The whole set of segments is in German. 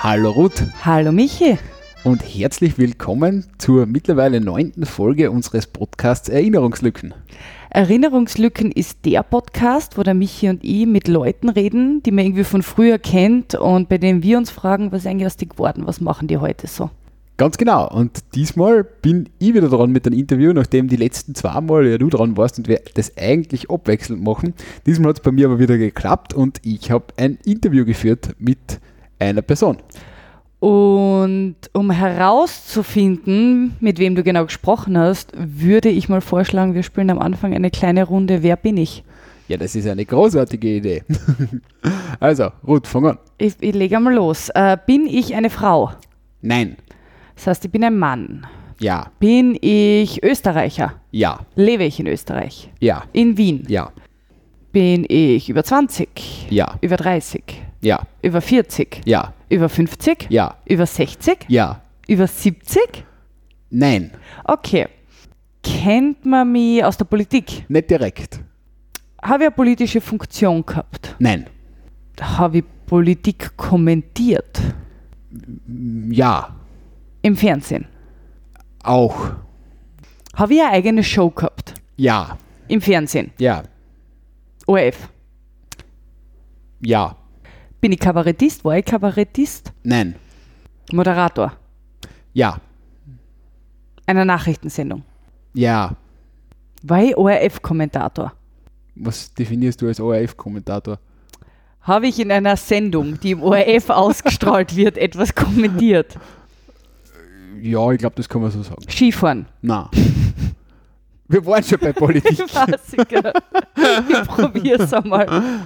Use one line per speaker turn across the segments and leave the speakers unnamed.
Hallo Ruth
Hallo Michi.
und herzlich willkommen zur mittlerweile 9. Folge unseres Podcasts Erinnerungslücken.
Erinnerungslücken ist der Podcast, wo der Michi und ich mit Leuten reden, die man irgendwie von früher kennt und bei denen wir uns fragen, was ist eigentlich aus die geworden, was machen die heute so?
Ganz genau, und diesmal bin ich wieder dran mit einem Interview, nachdem die letzten 2 Mal ja du dran warst und wir das eigentlich abwechselnd machen. Diesmal hat es bei mir aber wieder geklappt und ich habe ein Interview geführt mit einer Person.
Und um herauszufinden, mit wem du genau gesprochen hast, würde ich mal vorschlagen, wir spielen am Anfang eine kleine Runde Wer bin ich?
Ja, das ist eine großartige Idee. Also, Ruth, fang an.
Ich lege einmal los. Bin ich eine Frau?
Nein.
Das heißt, ich bin ein Mann.
Ja.
Bin ich Österreicher?
Ja.
Lebe ich in Österreich?
Ja.
In Wien?
Ja.
Bin ich über 20?
Ja.
Über 30?
Ja.
Über 40?
Ja.
Über 50?
Ja.
Über 60?
Ja.
Über 70?
Nein.
Okay. Kennt man mich aus der Politik?
Nicht direkt.
Habe ich eine politische Funktion gehabt?
Nein.
Habe ich Politik kommentiert?
Ja.
Im Fernsehen?
Auch.
Habe ich eine eigene Show gehabt?
Ja.
Im Fernsehen?
Ja.
ORF?
Ja.
Bin ich Kabarettist? War ich Kabarettist?
Nein.
Moderator?
Ja.
Einer Nachrichtensendung?
Ja.
War ich ORF-Kommentator?
Was definierst du als ORF-Kommentator?
Habe ich in einer Sendung, die im ORF ausgestrahlt wird, etwas kommentiert?
Ja, ich glaube, das kann man so sagen.
Skifahren?
Na. Wir waren schon bei Politik.
Ich probiere es einmal.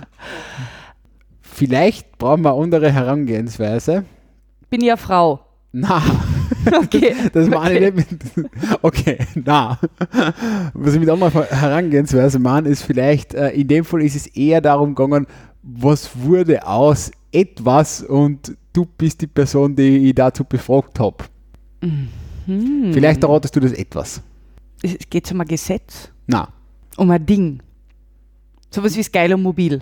Vielleicht brauchen wir eine andere Herangehensweise.
Bin ich eine Frau?
Na.
Okay.
Das meine ich nicht mit. Okay, na. Was ich mit anderer Herangehensweise meine, ist vielleicht, in dem Fall ist es eher darum gegangen, was wurde aus etwas und du bist die Person, die ich dazu befragt habe. Vielleicht erratest du das etwas.
Geht es um ein Gesetz?
Na.
Um ein Ding? Sowas wie das Geilo-Mobil?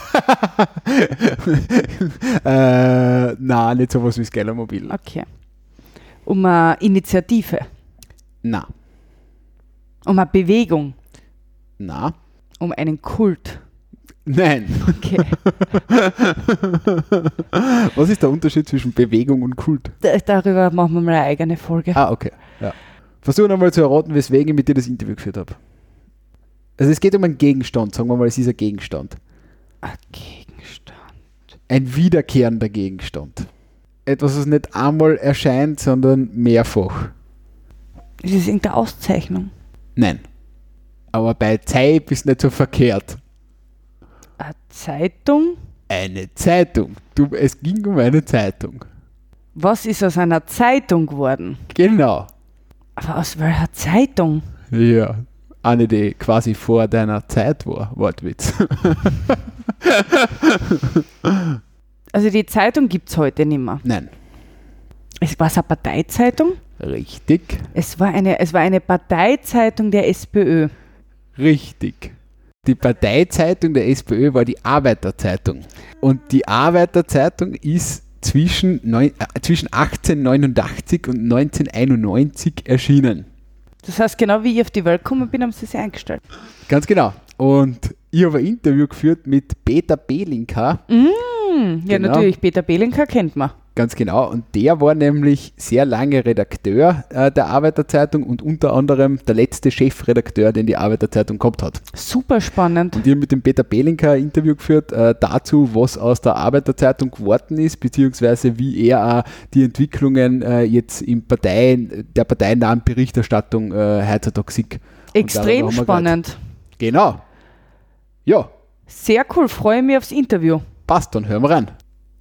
Na, nicht sowas wie das Gellermobil.
Okay. Um eine Initiative?
Na.
Um eine Bewegung?
Na.
Um einen Kult?
Nein.
Okay.
Was ist der Unterschied zwischen Bewegung und Kult?
Darüber machen wir mal eine eigene Folge.
Ah, okay. Ja. Versuche nochmal zu erraten, weswegen ich mit dir das Interview geführt habe. Also es geht um einen Gegenstand, sagen wir mal, es ist ein Gegenstand.
Ein Gegenstand.
Ein wiederkehrender Gegenstand. Etwas, was nicht einmal erscheint, sondern mehrfach.
Ist das irgendeine Auszeichnung?
Nein. Aber bei Zeit ist nicht so verkehrt.
Eine Zeitung?
Eine Zeitung. Es ging um eine Zeitung.
Was ist aus einer Zeitung geworden?
Genau.
Aber aus welcher Zeitung?
Ja. Eine, die quasi vor deiner Zeit war. Wortwitz.
Also die Zeitung gibt es heute nicht mehr.
Nein.
Es war eine Parteizeitung?
Richtig.
Es war eine Parteizeitung der SPÖ.
Richtig. Die Parteizeitung der SPÖ war die Arbeiterzeitung. Und die Arbeiterzeitung ist zwischen 1889 und 1991 erschienen.
Das heißt, genau wie ich auf die Welt gekommen bin, haben sie sich eingestellt.
Ganz genau. Und ich habe ein Interview geführt mit Peter Belinka.
Ja,
Genau.
natürlich. Peter Belinka kennt man.
Ganz genau. Und der war nämlich sehr lange Redakteur der Arbeiterzeitung und unter anderem der letzte Chefredakteur, den die Arbeiterzeitung gehabt hat.
Super spannend.
Und ich habe mit dem Peter Belinka ein Interview geführt dazu, was aus der Arbeiterzeitung geworden ist, beziehungsweise wie er auch die Entwicklungen jetzt der parteinahen Berichterstattung heutzutage sieht.
Extrem spannend.
Genau. Ja,
Sehr cool. Freue mich aufs Interview.
passt, dann hören wir rein.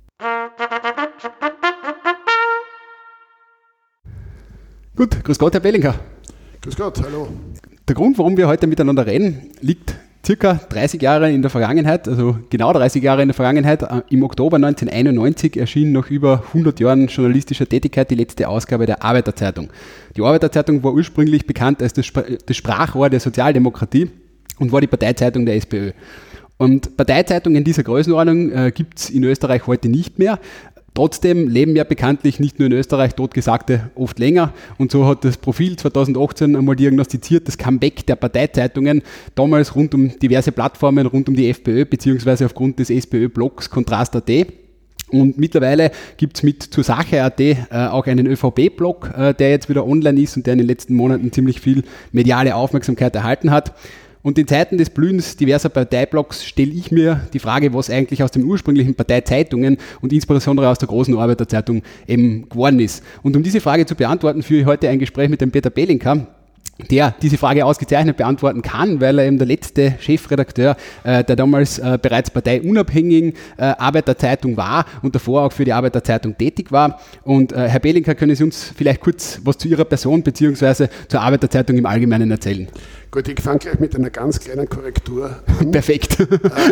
Gut, grüß Gott, Herr Belinka.
Grüß Gott, hallo.
Der Grund, warum wir heute miteinander reden, liegt circa 30 Jahre in der Vergangenheit, also genau 30 Jahre in der Vergangenheit. Im Oktober 1991 erschien nach über 100 Jahren journalistischer Tätigkeit die letzte Ausgabe der Arbeiterzeitung. Die Arbeiterzeitung war ursprünglich bekannt als das Sprachrohr der Sozialdemokratie und war die Parteizeitung der SPÖ. Und Parteizeitungen dieser Größenordnung gibt es in Österreich heute nicht mehr. Trotzdem leben ja bekanntlich nicht nur in Österreich Totgesagte oft länger und so hat das Profil 2018 einmal diagnostiziert, das Comeback der Parteizeitungen, damals rund um diverse Plattformen, rund um die FPÖ beziehungsweise aufgrund des SPÖ-Blogs Kontrast.at. Und mittlerweile gibt es mit zur Sache.at auch einen ÖVP-Blog, der jetzt wieder online ist und der in den letzten Monaten ziemlich viel mediale Aufmerksamkeit erhalten hat. Und in Zeiten des Blühens diverser Parteiblogs stelle ich mir die Frage, was eigentlich aus den ursprünglichen Parteizeitungen und insbesondere aus der großen Arbeiterzeitung eben geworden ist. Und um diese Frage zu beantworten, führe ich heute ein Gespräch mit dem Peter Belinka, der diese Frage ausgezeichnet beantworten kann, weil er eben der letzte Chefredakteur der damals bereits parteiunabhängigen Arbeiterzeitung war und davor auch für die Arbeiterzeitung tätig war. Und Herr Belinka, können Sie uns vielleicht kurz was zu Ihrer Person bzw. zur Arbeiterzeitung im Allgemeinen erzählen?
Gut, ich fange gleich mit einer ganz kleinen Korrektur an.
Perfekt.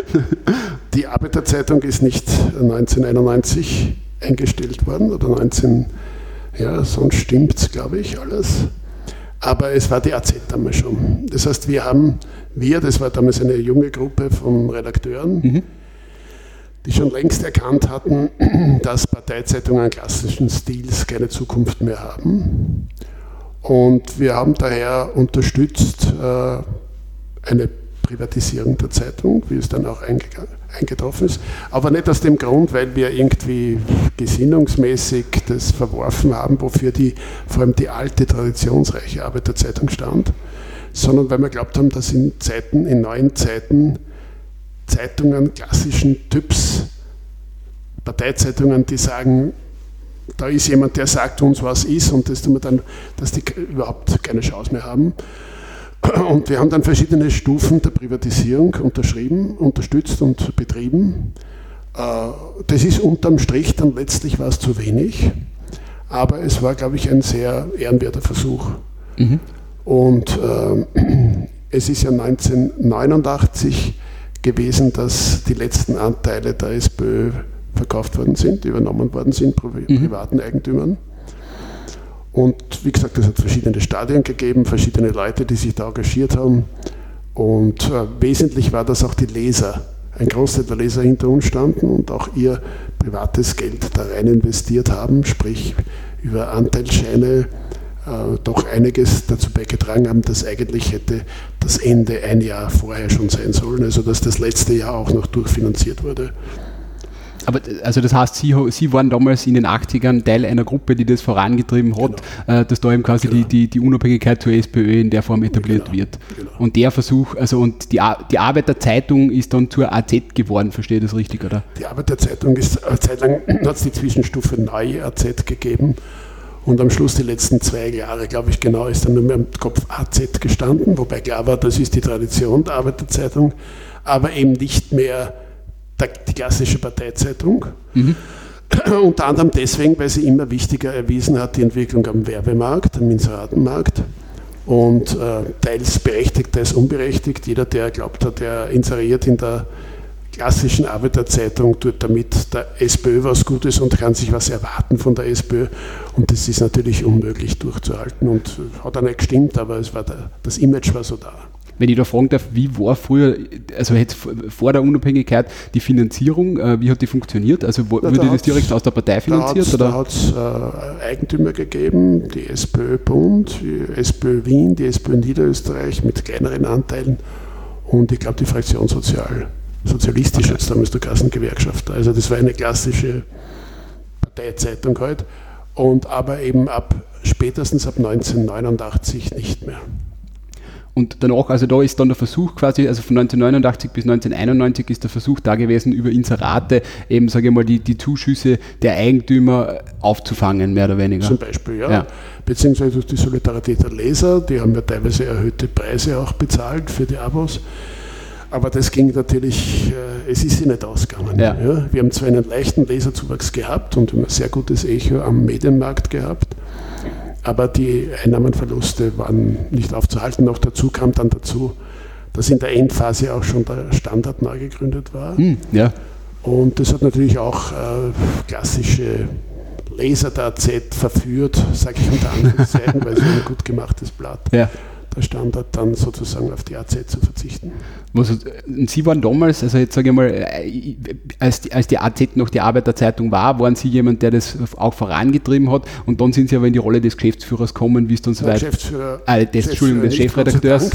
Die Arbeiterzeitung ist nicht 1991 eingestellt worden oder 19, ja, sonst stimmt es, glaube ich, alles. Aber es war die AZ damals schon. Das heißt, das war damals eine junge Gruppe von Redakteuren, die schon längst erkannt hatten, dass Parteizeitungen klassischen Stils keine Zukunft mehr haben. Und wir haben daher unterstützt eine Privatisierung der Zeitung, wie es dann auch eingetroffen ist. Aber nicht aus dem Grund, weil wir irgendwie gesinnungsmäßig das verworfen haben, wofür vor allem die alte, traditionsreiche Arbeiterzeitung stand, sondern weil wir glaubt haben, dass in neuen Zeiten Zeitungen klassischen Typs, Parteizeitungen, die sagen, da ist jemand, der sagt uns, was ist, und dass die überhaupt keine Chance mehr haben. Und wir haben dann verschiedene Stufen der Privatisierung unterstützt und betrieben. Das ist unterm Strich dann letztlich war es zu wenig, aber es war, glaube ich, ein sehr ehrenwerter Versuch. Und es ist ja 1989 gewesen, dass die letzten Anteile der SPÖ verkauft worden sind, übernommen worden sind, privaten Eigentümern. Und wie gesagt, es hat verschiedene Stadien gegeben, verschiedene Leute, die sich da engagiert haben. Und wesentlich war, dass auch die Leser, ein Großteil der Leser hinter uns standen und auch ihr privates Geld da rein investiert haben, sprich über Anteilsscheine doch einiges dazu beigetragen haben, dass eigentlich hätte das Ende ein Jahr vorher schon sein sollen, also dass das letzte Jahr auch noch durchfinanziert wurde.
Aber also das heißt, Sie waren damals in den 80ern Teil einer Gruppe, die das vorangetrieben hat, dass da eben quasi die Unabhängigkeit zur SPÖ in der Form etabliert wird. Genau. Und der Versuch, also und die Arbeiterzeitung ist dann zur AZ geworden, verstehe ich das richtig, oder?
Die Arbeiterzeitung ist, eine Zeit lang hat es die Zwischenstufe Neue AZ gegeben und am Schluss die letzten 2 Jahre, glaube ich genau, ist dann nur mehr im Kopf AZ gestanden, wobei klar war, das ist die Tradition der Arbeiterzeitung, aber eben nicht mehr die klassische Parteizeitung. Unter anderem deswegen, weil sie immer wichtiger erwiesen hat, die Entwicklung am Werbemarkt, am Inseratenmarkt. Und teils berechtigt, teils unberechtigt. Jeder, der glaubt hat, der inseriert in der klassischen Arbeiterzeitung, tut damit der SPÖ was Gutes und kann sich was erwarten von der SPÖ. Und das ist natürlich unmöglich durchzuhalten. Und hat auch nicht gestimmt, aber das Image war so da.
Wenn ich da fragen darf, wie war früher, also jetzt vor der Unabhängigkeit, die Finanzierung, wie hat die funktioniert? Also wurde das direkt aus der Partei finanziert?
Da hat es Eigentümer gegeben, die SPÖ Bund, die SPÖ Wien, die SPÖ Niederösterreich mit kleineren Anteilen und ich glaube die Fraktion Sozialistisch, jetzt damals der Kassengewerkschaft. Also das war eine klassische Parteizeitung halt, aber eben spätestens ab 1989 nicht mehr.
Und danach, also da ist dann der Versuch quasi, also von 1989 bis 1991 ist der Versuch da gewesen, über Inserate eben, sage ich mal, die Zuschüsse der Eigentümer aufzufangen, mehr oder weniger.
Zum Beispiel, ja. Beziehungsweise durch die Solidarität der Leser, die haben ja teilweise erhöhte Preise auch bezahlt für die Abos. Aber das ging natürlich, es ist sich nicht ausgegangen. Ja. Ja. Wir haben zwar einen leichten Leserzuwachs gehabt und ein sehr gutes Echo am Medienmarkt gehabt, aber die Einnahmenverluste waren nicht aufzuhalten. Noch dazu kam dann dazu, dass in der Endphase auch schon der Standard neu gegründet war.
Ja.
Und das hat natürlich auch klassische Leser der AZ verführt, sage ich unter Anführungszeichen, weil es ein gut gemachtes Blatt.
Ja.
der Standard, dann sozusagen auf die AZ zu verzichten.
Sie waren damals, also jetzt sage ich mal, als die AZ noch die Arbeiterzeitung war, waren Sie jemand, der das auch vorangetrieben hat, und dann sind Sie aber in die Rolle des Geschäftsführers gekommen, wie es dann so weit... des Chefredakteurs.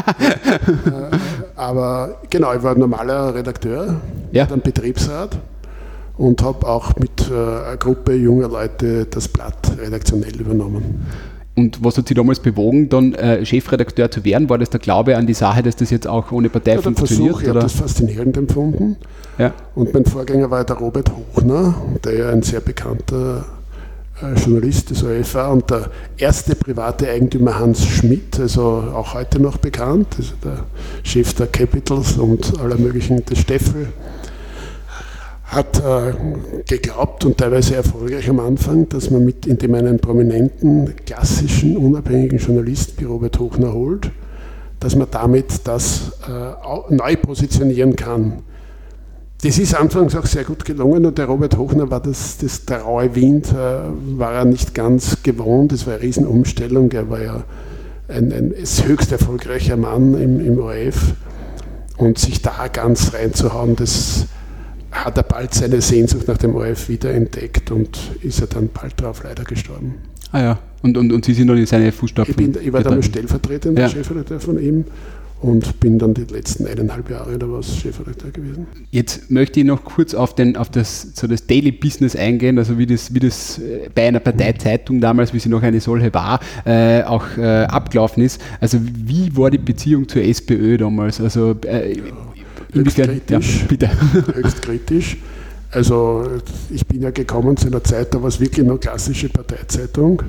Aber genau, ich war ein normaler Redakteur, dann Betriebsrat und habe auch mit einer Gruppe junger Leute das Blatt redaktionell übernommen.
Und was hat Sie damals bewogen, dann Chefredakteur zu werden? War das der Glaube an die Sache, dass das jetzt auch ohne Partei funktioniert?
Ich habe das faszinierend empfunden.
Ja.
Und mein Vorgänger war der Robert Hochner, der ja ein sehr bekannter Journalist des ORF war, und der erste private Eigentümer Hans Schmidt, also auch heute noch bekannt, also der Chef der Capitals und aller möglichen, des Steffel, hat geglaubt und teilweise erfolgreich am Anfang, dass man indem man einen prominenten, klassischen, unabhängigen Journalisten wie Robert Hochner holt, dass man damit das neu positionieren kann. Das ist anfangs auch sehr gut gelungen, und der Robert Hochner war der raue Wind, war er nicht ganz gewohnt, das war eine Riesenumstellung, er war ja ein höchst erfolgreicher Mann im ORF, und sich da ganz reinzuhauen, das hat er bald seine Sehnsucht nach dem ORF wiederentdeckt und ist er dann bald darauf leider gestorben.
Ah ja, und Sie sind dann in seine Fußstapfen?
Ich war damals stellvertretender Chefredakteur von ihm und bin dann die letzten 1,5 Jahre oder was Chefredakteur gewesen.
Jetzt möchte ich noch kurz auf das Daily Business eingehen, also wie das bei einer Parteizeitung damals, wie sie noch eine solche war, auch abgelaufen ist. Also wie war die Beziehung zur SPÖ damals? Also
höchst kritisch.
Ja, bitte.
Höchst kritisch. Also ich bin ja gekommen zu einer Zeit, da war es wirklich noch klassische Parteizeitung.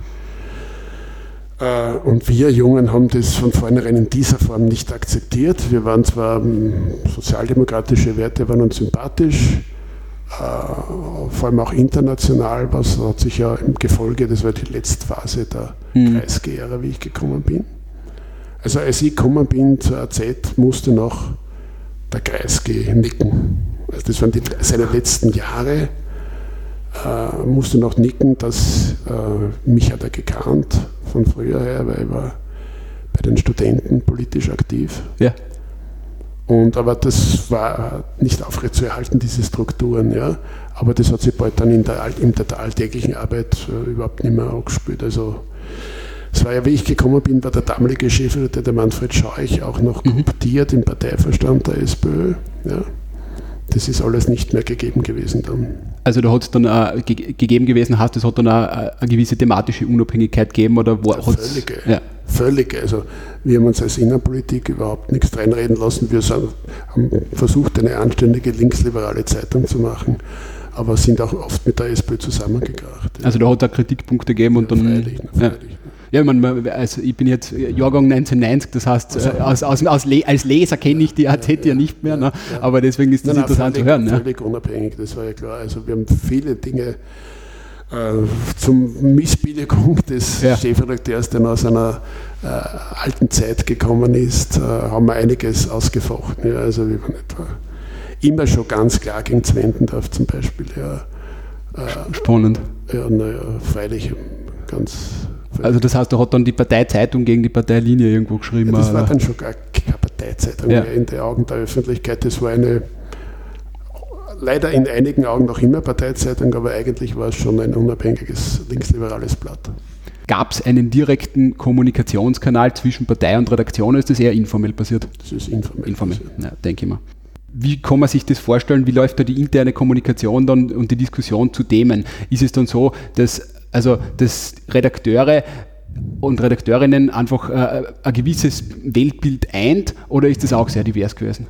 Und wir Jungen haben das von vornherein in dieser Form nicht akzeptiert. Wir waren zwar sozialdemokratische Werte, waren uns sympathisch, vor allem auch international, was hat sich ja im Gefolge, das war die letzte Phase der Kreisky-Ära, wie ich gekommen bin. Also als ich gekommen bin zur AZ, musste noch der Kreisky nicken. Also das waren seine letzten Jahre, musste noch nicken, dass mich hat er gekannt von früher her, weil ich war bei den Studenten politisch aktiv.
Ja.
Aber das war nicht aufrechtzuerhalten, diese Strukturen. Ja. Aber das hat sich bald dann in der alltäglichen Arbeit überhaupt nicht mehr angespielt. Also es war ja, wie ich gekommen bin, war der damalige Chefredakteur, der Manfred Scheuch, auch noch kooptiert im Parteiverstand der SPÖ. Ja. Das ist alles nicht mehr gegeben gewesen dann.
Also da hat es dann gegeben gewesen, heißt, es hat dann eine gewisse thematische Unabhängigkeit gegeben? Oder
völlige. Ja. Völlige. Also wir haben uns als Innenpolitik überhaupt nichts reinreden lassen. Wir haben versucht, eine anständige linksliberale Zeitung zu machen, aber sind auch oft mit der SPÖ zusammengekracht. Ja.
Also da hat es Kritikpunkte gegeben und dann...
Freilich.
Ja, also ich bin jetzt Jahrgang 1990, das heißt, als Leser kenne ich die AZ ja nicht mehr, ne? Aber deswegen ist das interessant zu hören.
Völlig unabhängig, das war ja klar. Also wir haben viele Dinge zum Missbilligung des Chefredakteurs, der aus einer alten Zeit gekommen ist, haben wir einiges ausgefochten. Ja. Also wir waren etwa immer schon ganz klar gegen Zwentendorf zum Beispiel. Ja.
Spannend.
Ja, freilich ganz...
Also das heißt, da hat dann die Parteizeitung gegen die Parteilinie irgendwo geschrieben?
Ja, das war dann schon gar keine Parteizeitung mehr in den Augen der Öffentlichkeit. Das war eine, leider in einigen Augen noch immer Parteizeitung, aber eigentlich war es schon ein unabhängiges linksliberales Blatt.
Gab es einen direkten Kommunikationskanal zwischen Partei und Redaktion, oder ist das eher informell passiert?
Das ist informell.
Ja, denke ich mal. Wie kann man sich das vorstellen? Wie läuft da die interne Kommunikation dann und die Diskussion zu Themen? Ist es dann so, dass Redakteure und Redakteurinnen einfach ein gewisses Weltbild eint, oder ist das auch sehr divers gewesen?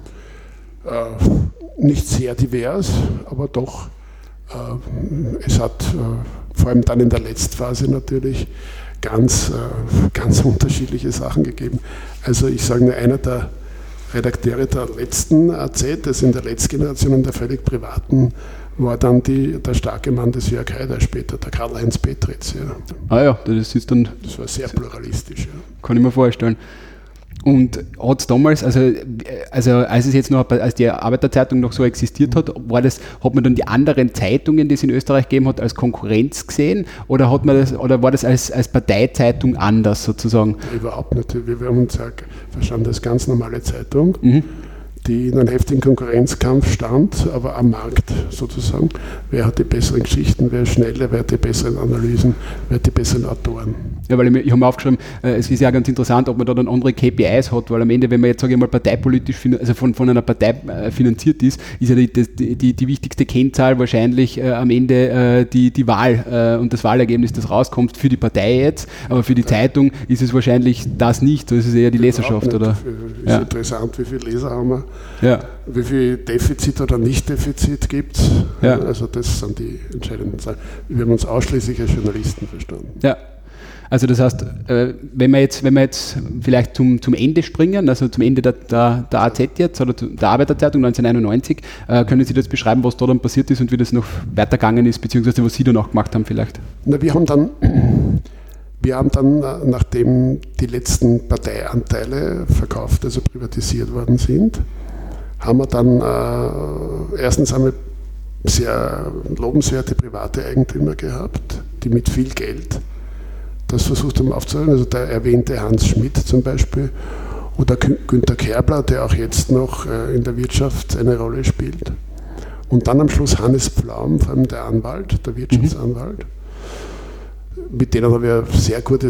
Nicht sehr divers, aber doch. Es hat vor allem dann in der Letztphase natürlich ganz unterschiedliche Sachen gegeben. Also ich sage nur, einer der Redakteure der letzten AZ, also in der Letztgeneration, der völlig privaten, war dann der starke Mann des Jörg Haider später, der Karl-Heinz Petritz. Ja.
Ah ja, das ist dann...
Das war sehr pluralistisch. Ja.
Kann ich mir vorstellen. Und hat es damals, als es jetzt noch, als die Arbeiterzeitung noch so existiert hat, hat man dann die anderen Zeitungen, die es in Österreich gegeben hat, als Konkurrenz gesehen oder war das als Parteizeitung anders sozusagen?
Überhaupt nicht. Wir haben uns ja verstanden als ganz normale Zeitung, die in einem heftigen Konkurrenzkampf stand, aber am Markt sozusagen. Wer hat die besseren Geschichten, wer ist schneller, wer hat die besseren Analysen, wer hat die besseren Autoren.
Ja, weil ich habe mir aufgeschrieben, es ist ja ganz interessant, ob man da dann andere KPIs hat, weil am Ende, wenn man jetzt, sage ich mal, parteipolitisch, also von einer Partei finanziert ist ja die wichtigste Kennzahl wahrscheinlich am Ende die Wahl und das Wahlergebnis, das rauskommt für die Partei jetzt, aber für die Zeitung ist es wahrscheinlich das nicht, so ist es eher die Leserschaft, oder?
Ist interessant, wie viele Leser haben wir.
Ja.
Wie viel Defizit oder Nicht-Defizit gibt es?
Ja.
Also das sind die entscheidenden Zahlen. Wir haben uns ausschließlich als Journalisten verstanden.
Ja. Also das heißt, wenn wir jetzt vielleicht zum Ende springen, also zum Ende der AZ jetzt oder der Arbeiterzeitung 1991, können Sie das beschreiben, was da dann passiert ist und wie das noch weitergegangen ist, beziehungsweise was Sie dann auch gemacht haben vielleicht?
Na, wir haben dann, nachdem die letzten Parteianteile verkauft, also privatisiert worden sind, haben wir dann erstens einmal sehr lobenswerte private Eigentümer gehabt, die mit viel Geld das versucht haben aufzuhören. Also der erwähnte Hans Schmidt zum Beispiel oder Günter Kerbler, der auch jetzt noch in der Wirtschaft eine Rolle spielt. Und dann am Schluss Hannes Pflaum, vor allem der Anwalt, der Wirtschaftsanwalt. Mit denen habe ich sehr gutes,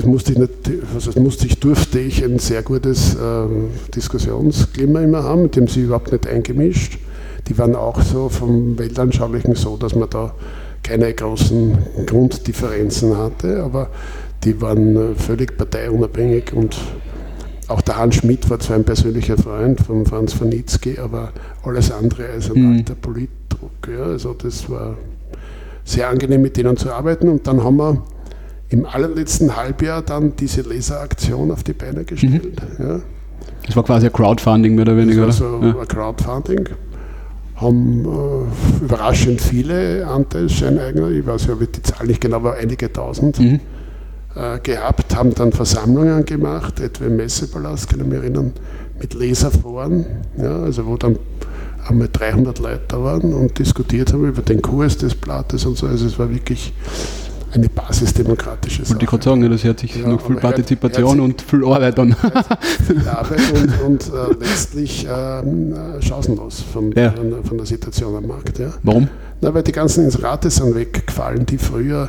durfte ich ein sehr gutes Diskussionsklima immer haben, mit dem sie überhaupt nicht eingemischt. Die waren auch so vom Weltanschaulichen so, dass man da keine großen Grunddifferenzen hatte, aber die waren völlig parteiunabhängig und auch der Hans Schmidt war zwar ein persönlicher Freund von Franz Wernitzky, aber alles andere als ein alter Politdruck. Ja, also das war sehr angenehm, mit denen zu arbeiten, und dann haben wir im allerletzten Halbjahr dann diese Leseraktion auf die Beine gestellt. Ja.
Das war quasi ein Crowdfunding mehr oder weniger,
das war so ein Crowdfunding. Haben überraschend viele Anteilsscheineigner, ich weiß ja die Zahl nicht genau, aber einige tausend gehabt, haben dann Versammlungen gemacht, etwa im Messepalast, kann ich mich erinnern, mit Leserforen, ja, also wo dann einmal 300 Leute da waren und diskutiert haben über den Kurs des Blattes und so. Also es war wirklich eine basisdemokratische Sache.
Wollte ich gerade sagen, das hört sich noch viel Partizipation und viel Arbeit an.
Viel Arbeit und letztlich chancenlos von der Situation am Markt. Ja.
Warum?
Na, weil die ganzen Inserate sind weggefallen, die früher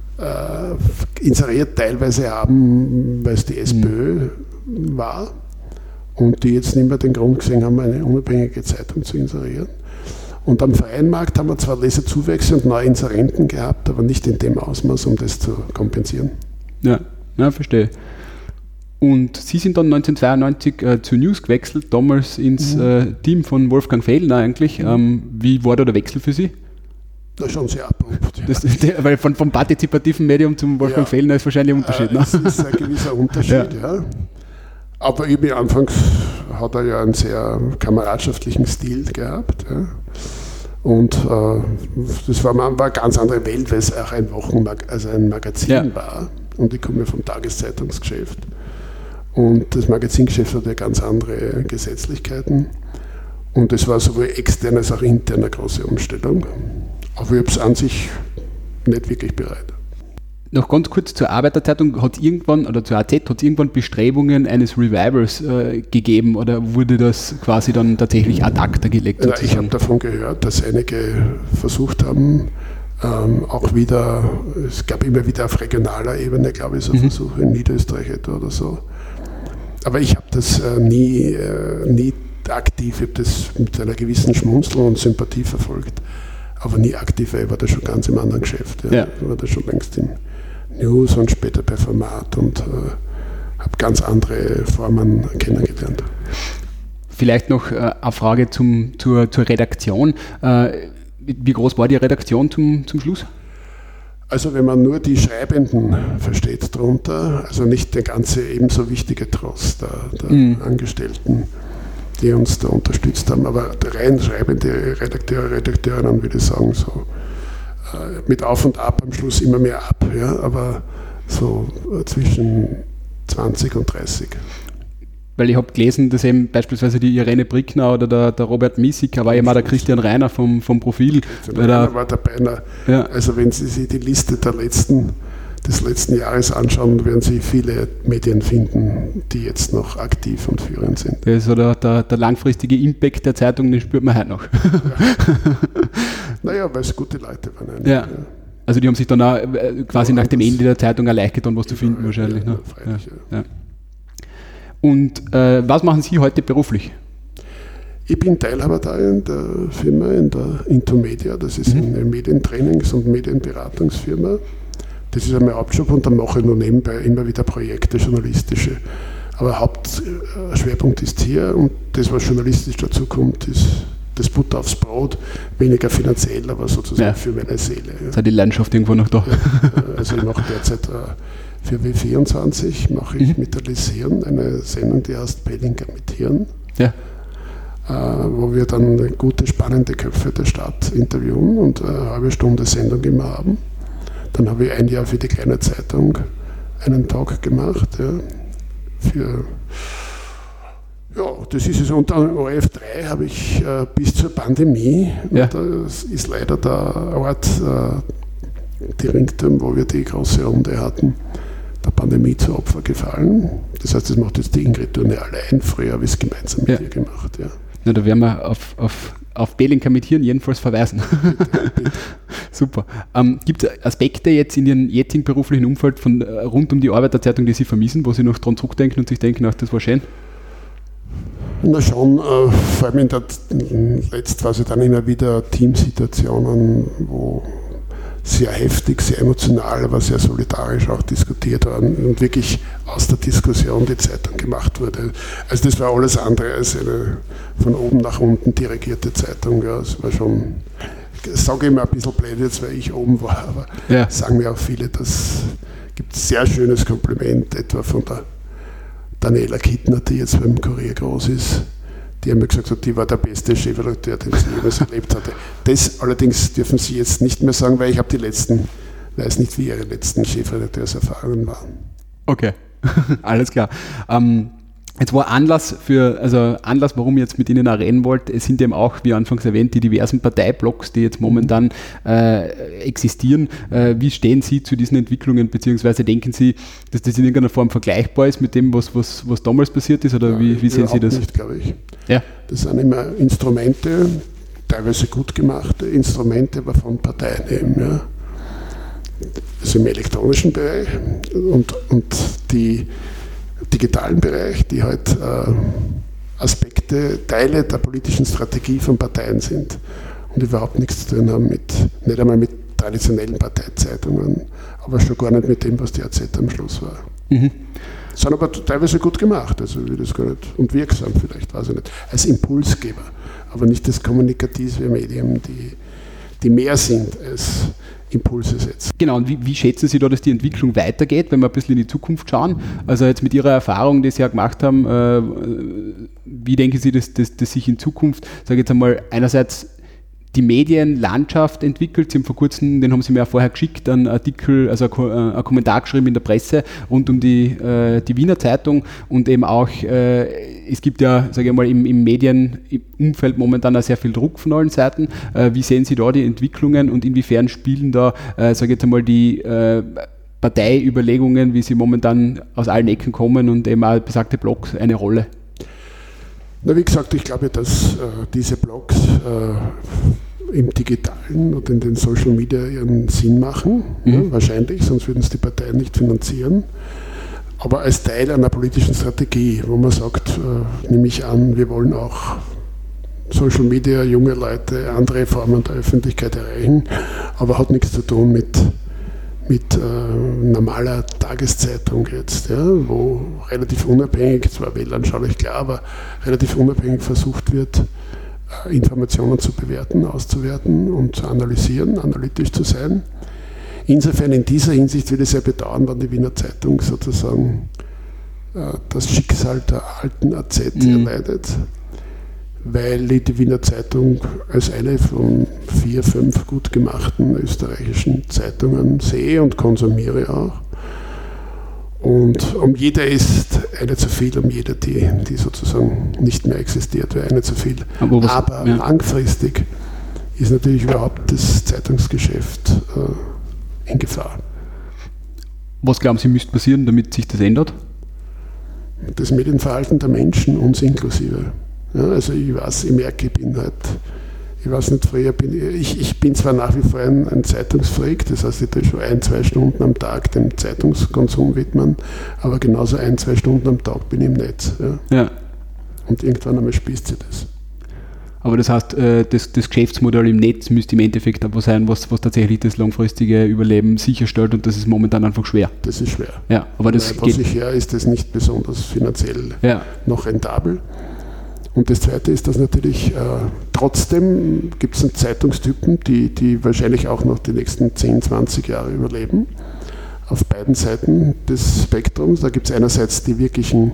inseriert teilweise haben, weil es die SPÖ war und die jetzt nicht mehr den Grund gesehen haben, eine unabhängige Zeitung zu inserieren. Und am freien Markt haben wir zwar Leserzuwächse und neue Inserenten gehabt, aber nicht in dem Ausmaß, um das zu kompensieren.
Ja, verstehe. Und Sie sind dann 1992 zu News gewechselt, damals ins Team von Wolfgang Fehlner eigentlich. Wie war da der Wechsel für Sie?
Das ist schon sehr abrupt.
Ja. Weil vom partizipativen Medium zum Wolfgang Fehlner ist wahrscheinlich ein Unterschied.
Das ist ein gewisser Unterschied, ja. Aber anfangs hat er ja einen sehr kameradschaftlichen Stil gehabt. Ja. Und das war eine ganz andere Welt, weil es auch ein ein Magazin war. Und ich komme ja vom Tageszeitungsgeschäft. Und das Magazingeschäft hat ja ganz andere Gesetzlichkeiten. Und es war sowohl extern als auch intern eine große Umstellung. Aber ich habe es an sich nicht wirklich bereit.
Noch ganz kurz zur Arbeiterzeitung, hat irgendwann, oder zur AZ, hat es irgendwann Bestrebungen eines Revivals gegeben oder wurde das quasi dann tatsächlich ad acta gelegt?
Ja, ich habe davon gehört, dass einige versucht haben, auch wieder, es gab immer wieder auf regionaler Ebene, glaube ich, so Versuche in Niederösterreich etwa oder so. Aber ich habe das nie aktiv, ich habe das mit einer gewissen Schmunzel und Sympathie verfolgt, aber nie aktiv, weil ich war da schon ganz im anderen Geschäft. Ja. Ich war da schon längst im News und später bei Format und habe ganz andere Formen kennengelernt.
Vielleicht noch eine Frage zur Redaktion. Wie groß war die Redaktion zum Schluss?
Also wenn man nur die Schreibenden versteht darunter, also nicht der ganze ebenso wichtige Tross der Angestellten, die uns da unterstützt haben, aber rein schreibende Redakteure, Redakteurinnen, würde ich sagen, so mit Auf und Ab, am Schluss immer mehr ab, ja, aber so zwischen 20 und 30.
Weil ich habe gelesen, dass eben beispielsweise die Irene Brickner oder der Robert Misik, aber eben auch der Christian Reiner vom Profil.
Reiner war dabei. Also wenn Sie sich die Liste des letzten Jahres anschauen, werden Sie viele Medien finden, die jetzt noch aktiv und führend sind.
Also der langfristige Impact der Zeitung, den spürt man heute noch.
Naja, weil es gute Leute waren.
Ja. Also die haben sich dann auch quasi nach dem Ende der Zeitung auch leicht getan, was zu finden wahrscheinlich.
Ja,
ne?
freilich,
ja. Und was machen Sie heute beruflich?
Ich bin Teilhaber da in der Firma, in der Intomedia. Das ist eine Medientrainings- und Medienberatungsfirma. Das ist mein Hauptjob und dann mache ich nur nebenbei immer wieder Projekte, journalistische. Aber Hauptschwerpunkt ist hier und das, was journalistisch dazu kommt, ist das Butter aufs Brot, weniger finanziell, aber sozusagen für meine Seele.
Ist ja die Leidenschaft irgendwo noch da.
Also ich mache derzeit für W24 mache ich mit der Liz Hirn eine Sendung, die heißt Bellinger mit Hirn, wo wir dann gute, spannende Köpfe der Stadt interviewen und eine halbe Stunde Sendung immer haben. Dann habe ich ein Jahr für die kleine Zeitung einen Talk gemacht. Das ist es. Und dann ORF3 habe ich bis zur Pandemie, und das ist leider der Ort, die Ringturm, wo wir die große Runde hatten, der Pandemie zu Opfer gefallen. Das heißt, das macht jetzt die Ingrid Thurne allein. Früher habe ich es gemeinsam mit ihr gemacht. Ja.
Na, da werden wir auf Bellinger mit Hirn jedenfalls verweisen.
Bitte.
Super. Gibt es Aspekte jetzt in Ihrem jetzigen beruflichen Umfeld rund um die Arbeit der Zeitung, die Sie vermissen, wo Sie noch dran zurückdenken und sich denken, ach, das war schön?
Na schon, vor allem in der Letztphase dann immer wieder Teamsituationen, wo sehr heftig, sehr emotional, aber sehr solidarisch auch diskutiert worden und wirklich aus der Diskussion die Zeitung gemacht wurde. Also das war alles andere als eine von oben nach unten dirigierte Zeitung. Ja, es war schon, ich sage immer ein bisschen blöd jetzt, weil ich oben war, aber sagen mir auch viele, das gibt ein sehr schönes Kompliment, etwa von der Daniela Kittner, die jetzt beim Kurier groß ist. Die haben mir gesagt, die war der beste Chefredakteur, den sie jemals erlebt hatte. Das allerdings dürfen Sie jetzt nicht mehr sagen, weil ich habe weiß nicht, wie Ihre letzten Chefredakteurserfahrungen waren.
Okay, alles klar. Jetzt war Anlass, warum ich jetzt mit Ihnen auch reden wollte, es sind eben auch, wie anfangs erwähnt, die diversen Parteiblocks, die jetzt momentan existieren. Wie stehen Sie zu diesen Entwicklungen, beziehungsweise denken Sie, dass das in irgendeiner Form vergleichbar ist mit dem, was damals passiert ist, oder wie sehen Sie das?
Nicht, glaube ich.
Ja.
Das sind immer Instrumente, teilweise gut gemachte Instrumente, aber von Parteien eben. Ja. Also im elektronischen Bereich und die digitalen Bereich, die halt Teile der politischen Strategie von Parteien sind und überhaupt nichts zu tun haben nicht einmal mit traditionellen Parteizeitungen, aber schon gar nicht mit dem, was die AZ am Schluss war. Sind aber teilweise gut gemacht, also wie das gar nicht, und wirksam vielleicht, weiß ich nicht, als Impulsgeber, aber nicht das kommunikative Medium, die mehr sind als Impulse setzen.
Genau, und wie schätzen Sie da, dass die Entwicklung weitergeht, wenn wir ein bisschen in die Zukunft schauen? Also jetzt mit Ihrer Erfahrung, die Sie ja gemacht haben, wie denken Sie, dass sich in Zukunft, sage ich jetzt einmal, einerseits die Medienlandschaft entwickelt? Sie haben vor kurzem, den haben Sie mir ja vorher geschickt, einen Artikel, also einen Kommentar geschrieben in der Presse rund um die Wiener Zeitung und eben auch, es gibt ja, sage ich mal, im Medienumfeld momentan auch sehr viel Druck von allen Seiten. Wie sehen Sie da die Entwicklungen und inwiefern spielen da, sage ich jetzt einmal, die Parteiüberlegungen, wie sie momentan aus allen Ecken kommen und eben auch besagte Blogs eine Rolle?
Na, wie gesagt, ich glaube, dass diese Blogs im Digitalen und in den Social Media ihren Sinn machen, wahrscheinlich, sonst würden es die Parteien nicht finanzieren. Aber als Teil einer politischen Strategie, wo man sagt, nehme ich an, wir wollen auch Social Media, junge Leute, andere Formen der Öffentlichkeit erreichen, aber hat nichts zu tun mit normaler Tageszeitung jetzt, ja, wo relativ unabhängig, zwar weltanschaulich klar, aber relativ unabhängig versucht wird, Informationen zu bewerten, auszuwerten und zu analysieren, analytisch zu sein. Insofern in dieser Hinsicht würde ich sehr bedauern, wenn die Wiener Zeitung sozusagen das Schicksal der alten AZ erleidet, weil ich die Wiener Zeitung als eine von 4, 5 gut gemachten österreichischen Zeitungen sehe und konsumiere auch. Und um jede ist eine zu viel, um jede, die sozusagen nicht mehr existiert, wäre eine zu viel. Aber langfristig ist natürlich überhaupt das Zeitungsgeschäft in Gefahr.
Was glauben Sie, müsste passieren, damit sich das ändert?
Das Medienverhalten der Menschen, uns inklusive. Ja, also ich merke, ich weiß nicht, früher ich bin zwar nach wie vor ein Zeitungsfreak, das heißt, ich tue schon 1-2 Stunden am Tag dem Zeitungskonsum widmen, aber genauso 1-2 Stunden am Tag bin ich im Netz. Ja. Und irgendwann einmal spießt sich das.
Aber das heißt, das Geschäftsmodell im Netz müsste im Endeffekt aber sein, was tatsächlich das langfristige Überleben sicherstellt, und das ist momentan einfach schwer.
Das ist schwer.
Ja, aber das
geht. Was ich höre, ist das nicht besonders finanziell noch rentabel. Und das Zweite ist, dass natürlich trotzdem gibt es Zeitungstypen, die wahrscheinlich auch noch die nächsten 10, 20 Jahre überleben, auf beiden Seiten des Spektrums. Da gibt es einerseits die wirklichen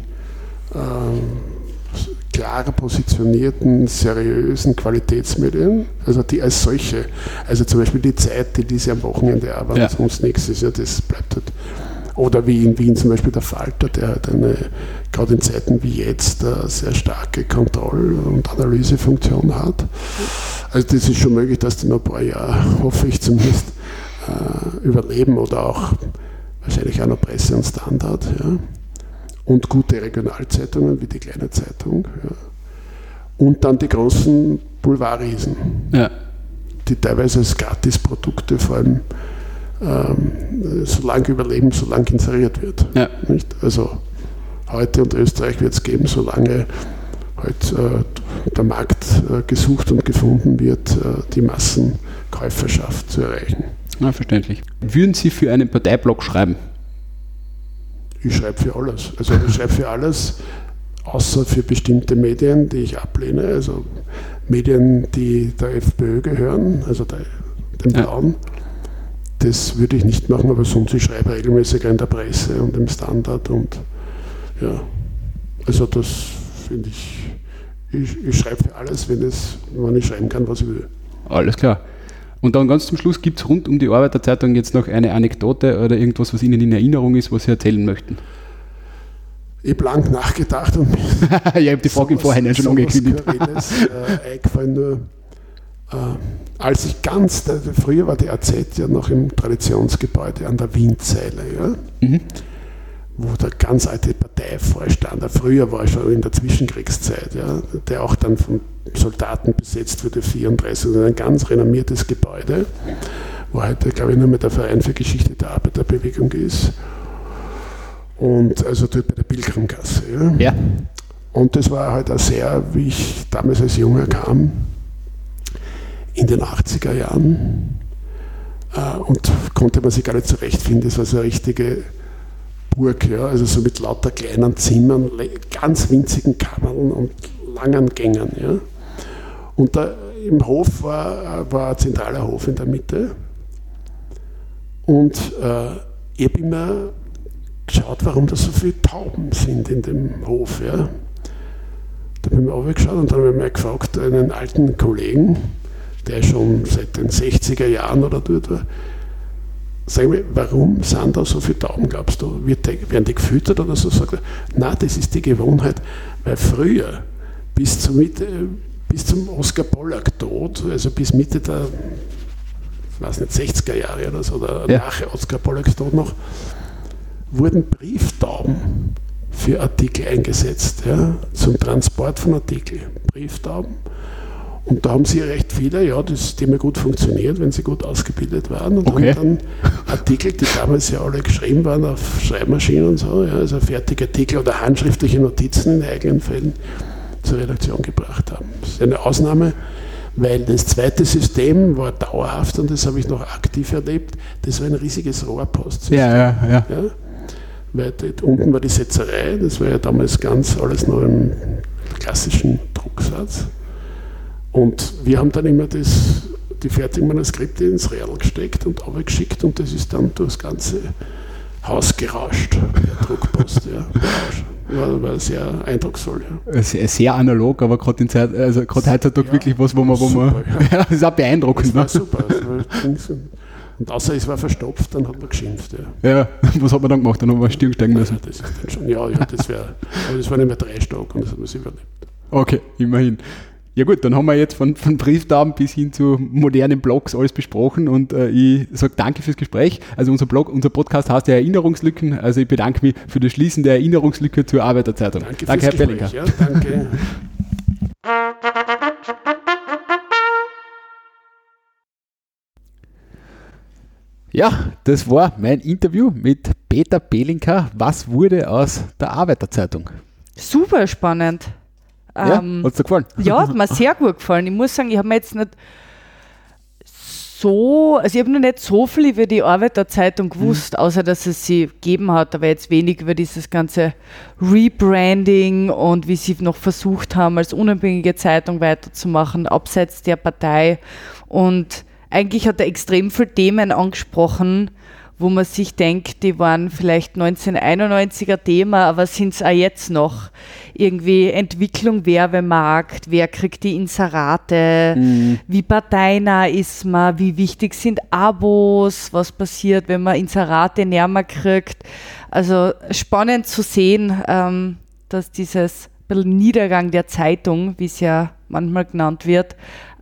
klar positionierten, seriösen Qualitätsmedien, also die als solche, also zum Beispiel die Zeit, die diese am Wochenende arbeiten, sonst nichts ist, ja, das bleibt halt. Oder wie in Wien zum Beispiel der Falter, der hat gerade in Zeiten wie jetzt, eine sehr starke Kontroll- und Analysefunktion hat. Also das ist schon möglich, dass die noch ein paar Jahre, hoffe ich zumindest, überleben, oder auch wahrscheinlich auch noch Presse und Standard. Ja. Und gute Regionalzeitungen wie die Kleine Zeitung. Ja. Und dann die großen Boulevardriesen, die teilweise als Gratisprodukte vor allem so lange überleben, solange inseriert wird. Ja. Nicht? Also heute und Österreich wird es geben, solange der Markt gesucht und gefunden wird, die Massenkäuferschaft zu erreichen.
Ja, verständlich. Würden Sie für einen Parteiblog schreiben?
Ich schreibe für alles. Also ich schreibe für alles, außer für bestimmte Medien, die ich ablehne. Also Medien, die der FPÖ gehören, also den Blauen. Das würde ich nicht machen, aber sonst ich schreibe regelmäßig in der Presse und im Standard, und ja, also das finde ich schreibe für alles, wenn ich schreiben kann, was ich will.
Alles klar. Und dann ganz zum Schluss, gibt es rund um die Arbeiterzeitung jetzt noch eine Anekdote oder irgendwas, was Ihnen in Erinnerung ist, was Sie erzählen möchten?
Ich habe lang nachgedacht und
ich habe die Frage im Vorhinein schon angekündigt.
Eingefallen nur. Als ich früher war die AZ ja noch im Traditionsgebäude an der Wienzeile, wo der ganz alte Parteivorstand, früher war schon in der Zwischenkriegszeit, der auch dann von Soldaten besetzt wurde, 34, ein ganz renommiertes Gebäude, wo heute, glaube ich, nur mehr der Verein für Geschichte der Arbeiterbewegung ist, und also dort bei der Pilgrimgasse. Ja. Und das war halt auch sehr, wie ich damals als Junger kam, in den 80er Jahren, und konnte man sich gar nicht zurechtfinden. Das war so eine richtige Burg, also so mit lauter kleinen Zimmern, ganz winzigen Kammern und langen Gängen. Ja. Und da im Hof war ein zentraler Hof in der Mitte, und ich habe immer geschaut, warum da so viele Tauben sind in dem Hof. Ja. Da habe ich mir runtergeschaut und dann habe ich mir gefragt, einen alten Kollegen, der schon seit den 60er Jahren oder dort war, sag mir, warum sind da so viele Tauben, glaubst du? Werden die gefüttert oder so? Sagt er, nein, das ist die Gewohnheit, weil früher bis zum Oskar Pollack-Tod, also bis Mitte der, ich weiß nicht, 60er Jahre oder so, oder nach Oskar Pollacks Tod noch, wurden Brieftauben für Artikel eingesetzt, zum Transport von Artikeln, Brieftauben. Und da haben sie recht viele, die haben gut funktioniert, wenn sie gut ausgebildet waren, und haben dann Artikel, die damals ja alle geschrieben waren auf Schreibmaschinen und so, also fertige Artikel oder handschriftliche Notizen in eigenen Fällen zur Redaktion gebracht haben. Das ist eine Ausnahme, weil das zweite System war dauerhaft, und das habe ich noch aktiv erlebt, das war ein riesiges Rohrpostsystem. Ja. Weil unten war die Setzerei, das war ja damals ganz alles noch im klassischen Drucksatz. Und wir haben dann immer die fertigen Manuskripte ins Rädel gesteckt und runtergeschickt, und das ist dann durchs ganze Haus gerauscht, der Druckpost. War sehr eindrucksvoll. Ja.
Sehr analog, aber gerade heutzutage wirklich was, wo man das ist auch beeindruckend.
Das war super. Und außer es war verstopft, dann hat man geschimpft. Ja,
Ja, was hat man dann gemacht? Dann haben wir Stirn steigen müssen.
das ist dann schon, das war nicht mehr 3 Stock und das hat man sich überlebt.
Okay, immerhin. Ja gut, dann haben wir jetzt von Brieftauben bis hin zu modernen Blogs alles besprochen und ich sage danke fürs Gespräch. Also unser Podcast heißt ja Erinnerungslücken, also ich bedanke mich für das Schließen der Erinnerungslücke zur Arbeiterzeitung.
Danke Herr Bellinger. Ja, danke.
Ja, das war mein Interview mit Peter Belinka. Was wurde aus der Arbeiterzeitung?
Super spannend.
Ja, hat's dir gefallen?
Ja, hat mir sehr gut gefallen. Ich muss sagen, ich habe mir jetzt nicht so, also ich habe noch nicht so viel über die Arbeiterzeitung gewusst, außer dass es sie gegeben hat, aber jetzt wenig über dieses ganze Rebranding und wie sie noch versucht haben, als unabhängige Zeitung weiterzumachen, abseits der Partei. Und eigentlich hat er extrem viele Themen angesprochen, wo man sich denkt, die waren vielleicht 1991er Thema, aber sind es auch jetzt noch. Irgendwie Entwicklung, Werbemarkt, wer kriegt die Inserate, wie parteinah ist man, wie wichtig sind Abos, was passiert, wenn man Inserate näher kriegt. Also spannend zu sehen, dass dieses bisschen Niedergang der Zeitung, wie es ja manchmal genannt wird,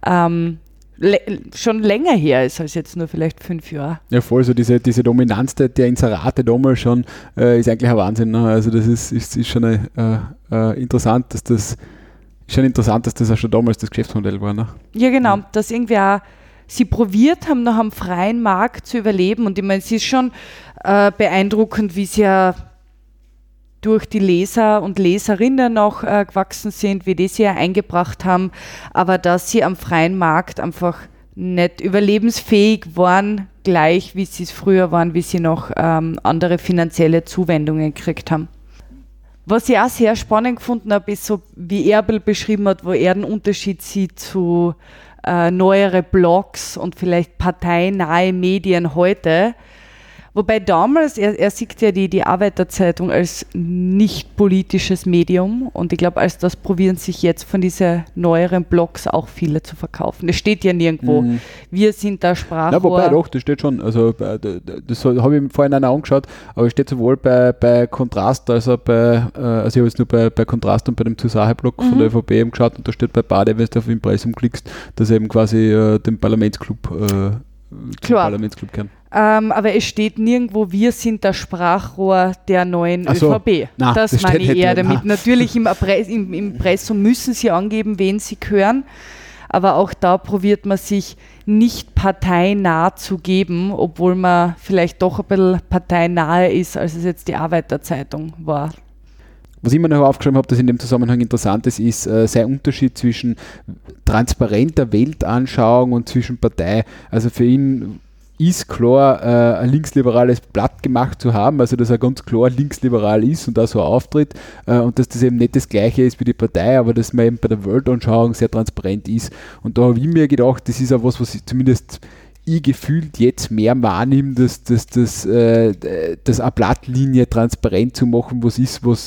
schon länger her ist als jetzt nur vielleicht 5 Jahre.
Ja, voll, so diese Dominanz der Inserate damals schon ist eigentlich ein Wahnsinn. Ne? Also das ist schon interessant, dass das auch schon damals das Geschäftsmodell war. Ne?
Ja, genau, dass irgendwie auch sie probiert haben, noch am freien Markt zu überleben und ich meine, es ist schon beeindruckend, wie sie ja durch die Leser und Leserinnen auch gewachsen sind, wie die sie ja eingebracht haben, aber dass sie am freien Markt einfach nicht überlebensfähig waren, gleich wie sie es früher waren, wie sie noch andere finanzielle Zuwendungen gekriegt haben. Was ich auch sehr spannend gefunden habe, ist so, wie Erbel beschrieben hat, wo er den Unterschied sieht zu neuere Blogs und vielleicht parteinahe Medien heute. Wobei damals, er sieht ja die Arbeiterzeitung als nicht politisches Medium und ich glaube, als das probieren sich jetzt von diesen neueren Blogs auch viele zu verkaufen. Das steht ja nirgendwo. Wir sind da Sprachrohr.
Ja, wobei doch, das steht schon. Also das habe ich vorhin auch angeschaut, aber es steht sowohl bei Kontrast als auch also ich habe jetzt nur bei Kontrast und bei dem Zur-Sache-Blog von der ÖVP eben geschaut und da steht bei Bade, wenn du auf Impressum klickst, dass eben quasi den Parlamentsclub kennen.
Aber es steht nirgendwo, wir sind das Sprachrohr der neuen ÖVP.
Nein,
das meine ich eher damit. Nein. Natürlich im Impressum müssen sie angeben, wen sie hören, aber auch da probiert man sich nicht parteinah zu geben, obwohl man vielleicht doch ein bisschen parteinahe ist, als es jetzt die Arbeiterzeitung war.
Was ich mir noch aufgeschrieben habe, das in dem Zusammenhang interessant ist sein Unterschied zwischen transparenter Weltanschauung und zwischen Partei. Also für ihn ist klar, ein linksliberales Blatt gemacht zu haben, also dass er ganz klar linksliberal ist und da so auftritt und dass das eben nicht das Gleiche ist wie die Partei, aber dass man eben bei der Weltanschauung sehr transparent ist. Und da habe ich mir gedacht, das ist auch was ich zumindest gefühlt jetzt mehr wahrnehme, dass eine Blattlinie transparent zu machen, was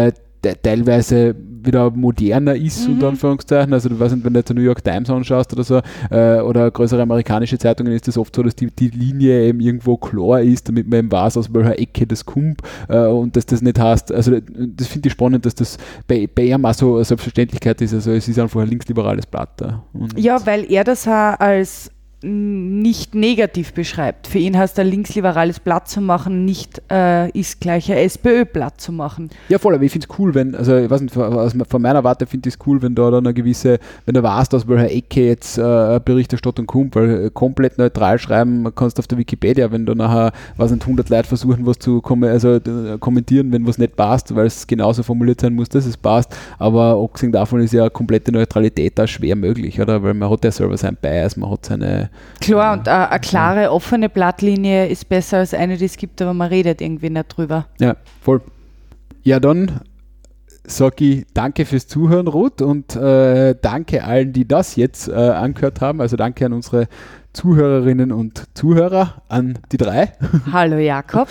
teilweise wieder moderner ist, unter Anführungszeichen. Also du weißt nicht, wenn du jetzt die New York Times anschaust oder so, oder größere amerikanische Zeitungen, ist das oft so, dass die Linie eben irgendwo klar ist, damit man eben weiß, aus welcher Ecke das kommt und dass das nicht heißt, also das finde ich spannend, dass das bei ihm auch so eine Selbstverständlichkeit ist, also es ist einfach ein linksliberales Blatt.
Ja, weil er das auch als nicht negativ beschreibt. Für ihn heißt ein linksliberales Blatt zu machen, nicht ist gleich ein SPÖ-Blatt zu machen.
Ja, voll, aber ich finde es cool, wenn, also ich weiß nicht, von meiner Warte finde ich es cool, wenn da dann eine gewisse, wenn du weißt, aus welcher Ecke jetzt Berichterstattung kommt, weil komplett neutral schreiben kannst du auf der Wikipedia, wenn da nachher, weiß nicht, 100 Leute versuchen, was zu kommentieren, wenn was nicht passt, weil es genauso formuliert sein muss, dass es passt, aber abgesehen davon ist ja komplette Neutralität da schwer möglich, oder? Weil man hat ja selber sein Bias, man hat seine.
Klar, und eine klare, offene Blattlinie ist besser als eine, die es gibt, aber man redet irgendwie nicht drüber.
Ja, voll. Ja, dann sage ich danke fürs Zuhören, Ruth, und danke allen, die das jetzt angehört haben. Also danke an unsere Zuhörerinnen und Zuhörer, an die 3.
Hallo Jakob.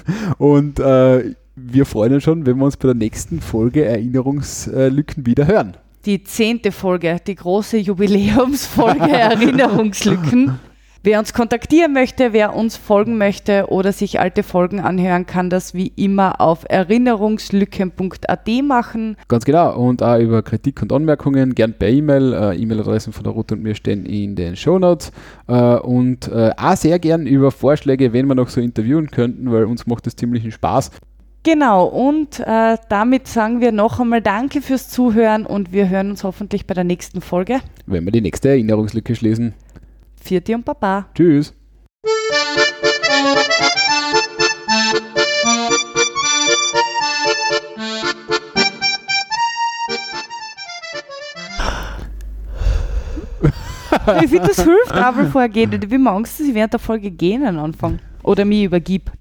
Und wir freuen uns schon, wenn wir uns bei der nächsten Folge Erinnerungslücken wieder hören.
Die 10. Folge, die große Jubiläumsfolge Erinnerungslücken. Wer uns kontaktieren möchte, wer uns folgen möchte oder sich alte Folgen anhören, kann das wie immer auf erinnerungslücken.at machen.
Ganz genau. Und auch über Kritik und Anmerkungen gern per E-Mail. E-Mail-Adressen von der Ruth und mir stehen in den Shownotes. Und auch sehr gern über Vorschläge, wen wir noch so interviewen könnten, weil uns macht das ziemlichen Spaß.
Genau, und damit sagen wir noch einmal Danke fürs Zuhören und wir hören uns hoffentlich bei der nächsten Folge.
Wenn wir die nächste Erinnerungslücke schließen.
Vierte und Baba.
Tschüss.
Ich finde, das hilft auch, bevor er geht. Ich habe immer Angst, dass ich während der Folge gähnen anfange. Oder mich übergib.